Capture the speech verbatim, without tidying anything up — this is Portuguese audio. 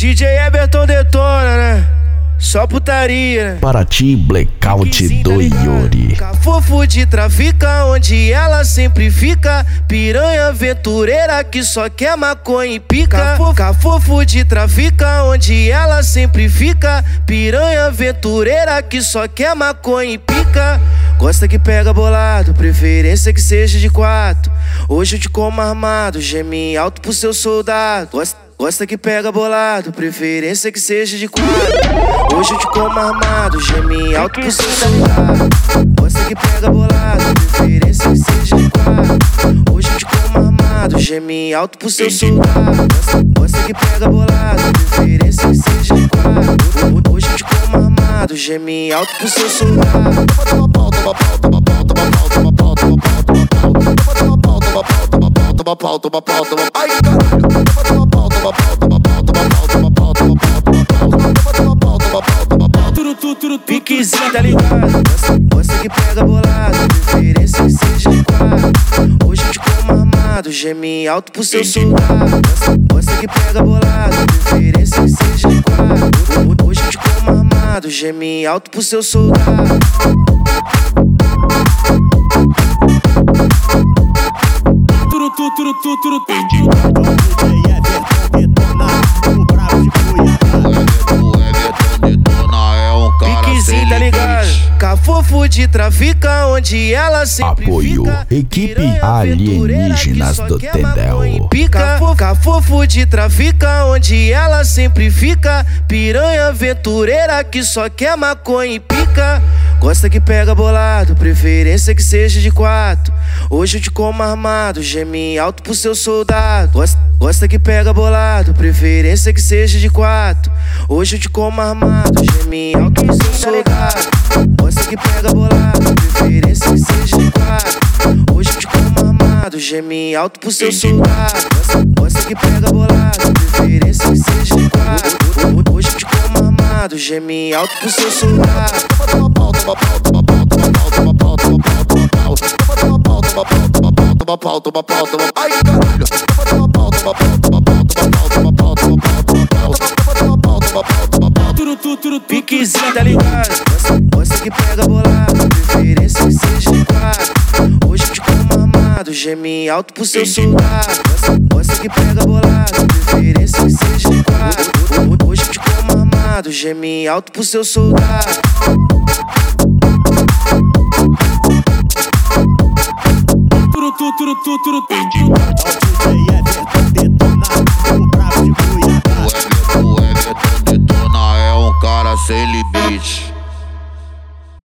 D J Everton detona, né? Só putaria, né? Paraty Blackout do Yuri. Cafofo de trafica, onde ela sempre fica. Piranha aventureira que só quer maconha e pica. Cafofo de trafica, onde ela sempre fica. Piranha aventureira que só quer maconha e pica. Gosta que pega bolado, preferência que seja de quatro. Hoje eu te como armado, geme alto pro seu soldado. Gosta Gosta que pega bolado, preferência que seja de quatro. Hoje eu te como armado, geme alto pro seu soldado. Gosta que pega bolado, preferência que seja de quatro. Hoje eu te como armado, geme alto pro seu soldado. Gosta que pega bolado, preferência que seja de quatro. Hoje eu te como armado, geme alto pro seu soldado. Toma pau, toma pau, toma pau, toma pau, toma pau, toma pau, toma pau, toma pau, toma pau, toma pau, toma pau, toma pau, toma ai caralho. Toma pau, toma pau, toma pau, toma pau, toma pau, toma pau, toma pau, toma pau, toma pau, toma pau. Turu tu turu piquezinho, tá ligado? Gosta que pega bolado, preferência que seja de quatro. Hoje eu te como armado, geme alto pro seu soldado. Gosta que pega bolado, preferência que seja de quatro. Hoje eu te como armado, geme alto pro seu soldado. Turu tu turu tu turu tu. D J Everton detona, o brabo de Cuiabá. O Everton detona é um cara Piquezinho, tá ligado? Cafofo de trafica, onde ela sempre Apoio, fica. equipe Alienígenas do Tendel. Pica, cafofo de trafica, onde ela sempre fica. Piranha aventureira que só quer maconha e pica. Gosta que pega bolado, preferência que seja de quatro. Hoje eu te como armado, geme alto pro seu soldado. Gosta, gosta que pega bolado, preferência que seja de quatro. Hoje eu te como armado, geme alto pro seu soldado. Gosta que pega bolado, preferência que seja de quatro. Hoje eu te como armado, geme alto pro seu soldado. Gosta, gosta que pega bolado, preferência que seja de quatro. Hoje eu te como armado, geme alto pro seu soldado. Toma pau, toma pau, toma pau, toma pau, toma pau, toma pau, toma pau. Toma pau, toma pau, toma pau, toma pau, toma pau, toma ai caralho. Toma pau, toma pau, toma pau, toma pau, toma pau, toma pau, toma pau. Toma pau, toma pau, toma pau. Turu tu turu tu. Piquezinho, tá ligado? Gosta, gosta que pega bolado, preferência que seja de quatro. Hoje eu te como armado, geme alto pro seu soldado. Gosta, gosta que pega bolado, preferência que seja de quatro. Hoje eu te como armado, geme alto pro seu soldado. Turu tu turu tu turu tu. D J Everton detona, o brabo de Cuiabá. O Everton detona é um cara sem limite.